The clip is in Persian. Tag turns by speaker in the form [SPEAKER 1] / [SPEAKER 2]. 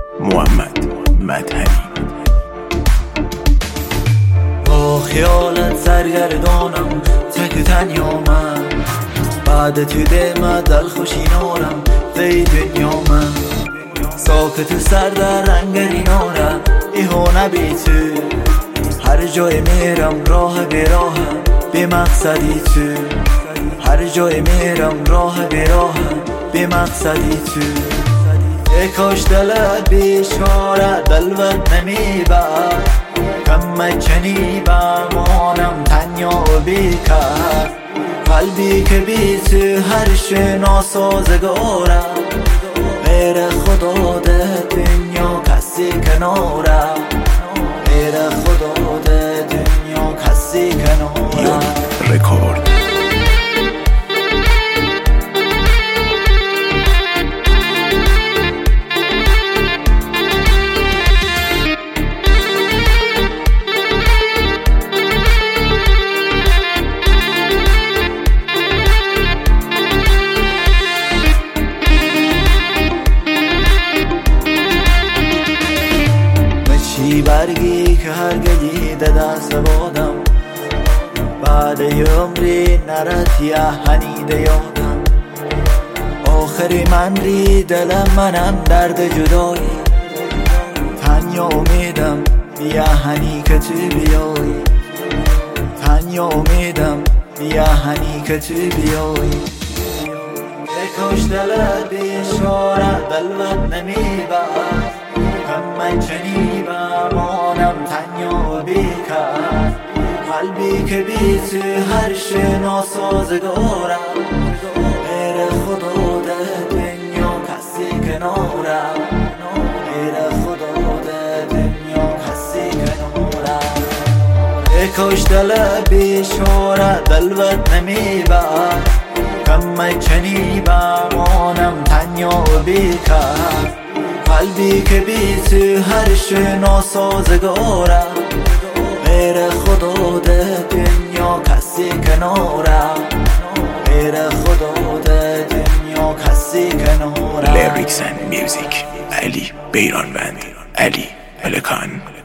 [SPEAKER 1] محمد مدهنی.
[SPEAKER 2] با خیالت سرگردانم تک تنیا من، بعد تو دم دل خوشی نارم دی دنیا من. ساکت سر در رنگری نارم ایهو نبی تو، هر جای میرم راه به راه به مقصدی تو، هر جای میرم راه به راه به مقصدی تو. ای کاش دل بیچاره دلوت نمیبر، کم کنی بمانم تنیا و بیکر. قلبی که بی تو هرش ناسازگاره، غیر خدا ده دنیا کسی کناره، غیر خدا ده دنیا کسی کناره.
[SPEAKER 1] رکورد
[SPEAKER 2] چی برگی که هرگزی دست بادم، بعد عمری نرد هنیده یادم. آخری من ری دلم منم درد جدایی، تنیا امیدم بیا هنی که تو بیایی، تنیا امیدم بیا هنی که تو بیایی. ای کاش دلت بیچاره دلوت نمیبر، کم چنی بمانم تنیا و بیکر. قلبی که بی تو هرش ناسازگاره، غیر خدا ده دنیا کسی کناره، غیر خدا ده دنیا کسی کناره. ای کاش دل بیچاره دلوت نمیبر، کم چنی بمانم تنیا و بیکر. قلبی که بی تو هرش ناسازگاره، غیر خدا ده دنیا کسی کناره، غیر خدا ده دنیا کسی کناره.
[SPEAKER 1] لیریکس اند میوزیک علی بیرانوند، علی ملکان.